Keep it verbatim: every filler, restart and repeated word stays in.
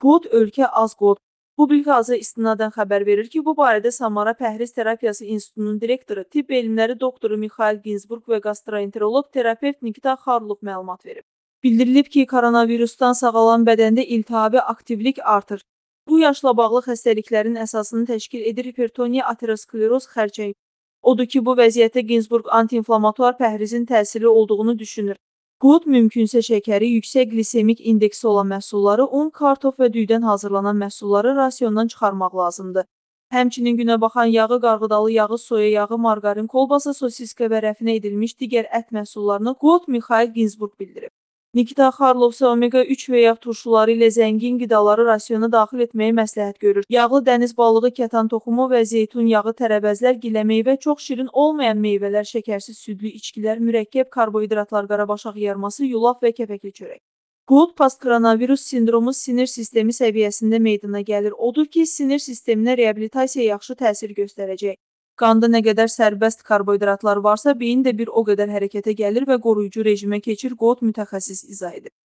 Qod ölkə az qod. Publikasiya istinadən xəbər verir ki, bu barədə Samara Pəhriz Terapiyası İnstitutunun direktoru, tibb elmləri doktoru Mixail Ginzburg və gastroenteroloq terapevt Nikita Xarlov məlumat verib. Bildirilib ki, koronavirusdan sağalan bədəndə iltihabi aktivlik artır. Bu, yaşla bağlı xəstəliklərin əsasını təşkil edir hipertoniya, ateroskleroz, xərçəng. Odur ki, bu vəziyyətdə Ginzburg antiinflamatuar pəhrizin təsirli olduğunu düşünür. Qod mümkünsə şəkəri yüksək glisemik indeksi olan məhsulları, un, kartof və düydən hazırlanan məhsulları rasiondan çıxarmaq lazımdır. Həmçinin günəbaxan yağı, qarğıdalı yağı, soya yağı, margarin, kolbasa, sosiska və rəfinə edilmiş digər ət məhsullarını Qod Mixail Ginzburg bildirib. Nikita Xarlov isə omega üç və yağ turşuları ilə zəngin qidaları rasiona daxil etməyi məsləhət görür. Yağlı dəniz balığı, kətan toxumu və zeytun yağı, tərəvəzlər, gilə meyvə, çox şirin olmayan meyvələr, şəkərsiz südlü içkilər, mürəkkəb karbohidratlar, qarabaşaq yarması, yulaf və kəpəkli çörək. Qod postkoronavirus sindromu sinir sistemi səviyyəsində meydana gəlir. Odur ki, sinir sisteminə reabilitasiya yaxşı təsir göstərəcək. Qanda nə qədər sərbəst karbohidratlar varsa, beyin də bir o qədər hərəkətə gəlir və qoruyucu rejimə keçir, Qod mütəxəssis izah edib.